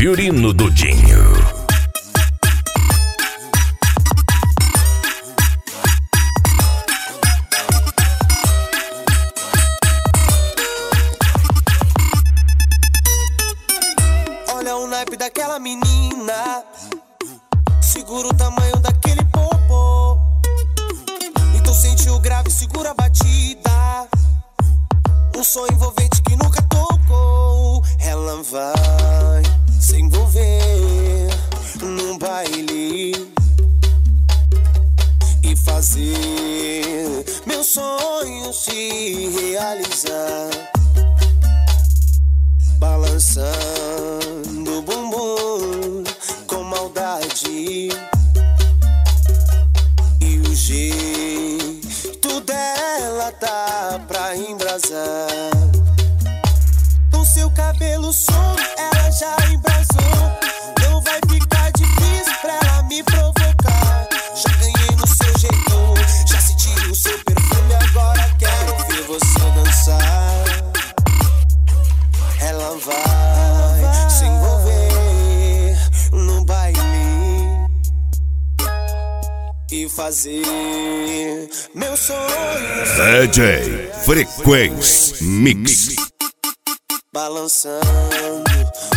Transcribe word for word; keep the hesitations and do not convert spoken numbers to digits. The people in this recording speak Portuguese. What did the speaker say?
Fiorino Dudinho. Olha o naipe daquela menina, segura o tamanho daquele popô. Então sente o grave, segura a batida, um som envolvente que nunca tocou. Ela vai se envolver num baile e fazer meu sonho se realizar, balançando o bumbum com maldade. E o jeito dela tá pra embrasar. Com seu cabelo solto ela já embrasou. Não vai ficar difícil pra ela me provocar. Já ganhei no seu jeito, já senti o seu perfume. Agora quero ver você dançar. Ela vai, ela vai se envolver no baile e fazer meu sonho D J Frequência Mix, balançando